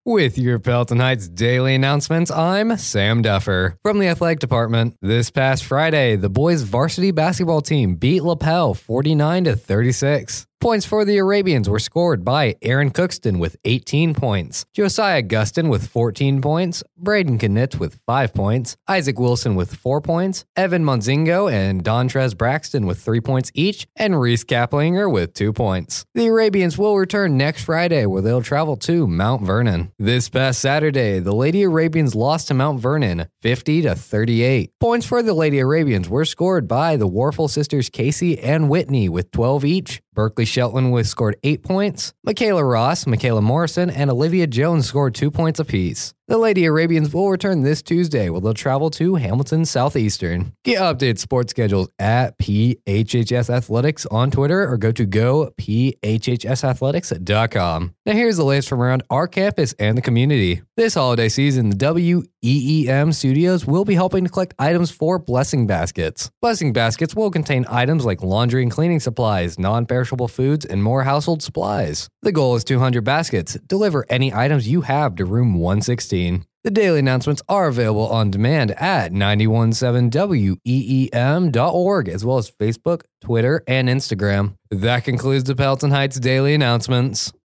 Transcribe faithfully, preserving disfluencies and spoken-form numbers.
With your Pelton Heights daily announcements, I'm Sam Duffer. From the athletic department, this past Friday, the boys varsity basketball team beat LaPel forty-nine to thirty-six. Points for the Arabians were scored by Aaron Cookston with eighteen points, Josiah Guston with fourteen points, Braden Knitz with five points, Isaac Wilson with four points, Evan Monzingo and Dontrez Braxton with three points each, and Reese Kaplinger with two points. The Arabians will return next Friday, where they'll travel to Mount Vernon. This past Saturday, the Lady Arabians lost to Mount Vernon fifty to thirty-eight. Points for the Lady Arabians were scored by the Warfel sisters Casey and Whitney with twelve each. Berkeley Shelton with scored eight points. Michaela Ross, Michaela Morrison, and Olivia Jones scored two points apiece. The Lady Arabians will return this Tuesday, where they'll travel to Hamilton Southeastern. Get updated sports schedules at P H H S Athletics on Twitter or go to go p h h s athletics dot com. Now here's the latest from around our campus and the community. This holiday season, the W E E M Studios will be helping to collect items for Blessing Baskets. Blessing Baskets will contain items like laundry and cleaning supplies, non-perishable foods, and more household supplies. The goal is two hundred baskets. Deliver any items you have to room one sixteen. The daily announcements are available on demand at nine one seven W E E M dot org, as well as Facebook, Twitter, and Instagram. That concludes the Pelton Heights daily announcements.